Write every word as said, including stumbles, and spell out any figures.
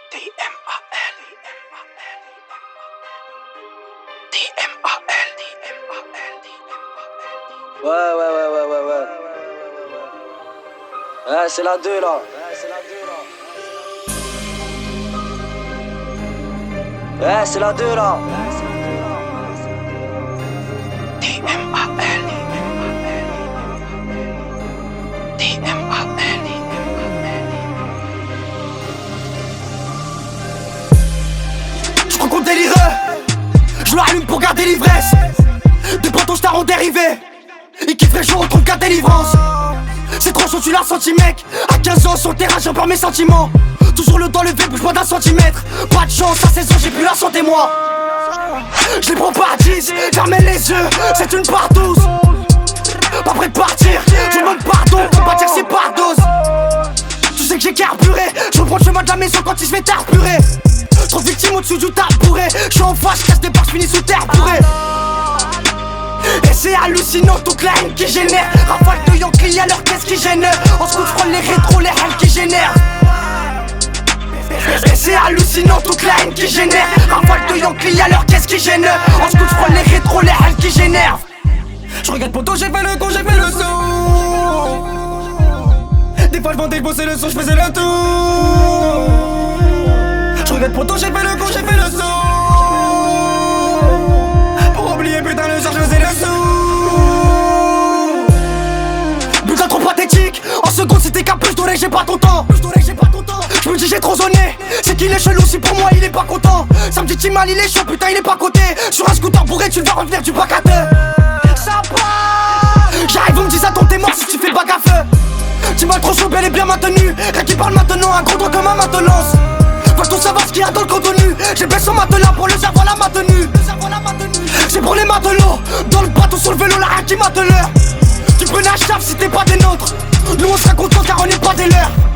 D M A L D M A L Ouais, ouais, ouais, ouais, ouais, ouais. Ouais, c'est la deux là. Ouais, c'est la deux là. D M A L D M A L Je rencontre des lireux, je l'allume pour garder l'ivresse. Des potos j't'arront dérivé, ils kifferaient chaud contre la délivrance. C'est trop chaud, tu l'as senti mec. À quinze ans sur le terrain j'ai peur mes sentiments. Toujours le doigt levé, bouge pas d'un centimètre. Pas de chance, à seize ans j'ai plus la santé moi. Je les prends par dix, fermez les yeux, c'est une part douze. Pas prêt de partir, je demande pardon, faut pas dire c'est par dose. Tu sais que j'ai carburé, je reprends le chemin de la maison quand il se fait tarpurer. Trop de victimes au-dessus du tabouret. J'suis en face, casse des barres, j'finis sous terre bourré. Et c'est hallucinant toute la haine qui génère. Rafale de Yankee à leur caisse qui gêne. En scout frôle les rétros, les haines qui génèrent. Et c'est hallucinant toute la haine qui génère. Rafale de Yankee à leur caisse qui gêne. En scout frôle les rétros, les haines qui génèrent. Je regarde poto, j'ai fait le con, j'ai fait le saut. Des fois je vendais, je bossais le son, je faisais le tour. Je regarde poto, j'ai fait le con, j'ai fait le saut. Pour oublier putain le soir, je faisais le saut. Putain trop pathétique. En seconde c'était qu'un peu, j'daurais j'ai pas ton temps. Je me dis j'ai trop zoné. C'est qu'il est chelou si pour moi il est pas content. Ça me dit Timal il est chaud, putain il est pas coté. Sur un scooter bourré tu vas revenir du bac à deux. Ça part. J'arrive on me dit ça ton t'es mort si tu fais pas gaffe. Tu m'as trop chaud, bel et bien maintenu. Rien qui parle maintenant, un gros doigt comme un maintenance. Faut tout savoir ce qu'il y a dans le contenu. J'ai baissé son matelas pour le savoir la maintenue. J'ai brûlé matelots. Dans le bateau sur le vélo, la rien qui mate l'heure. Tu peux la chave si t'es pas des nôtres. Nous on sera contents car on n'est pas des leurs.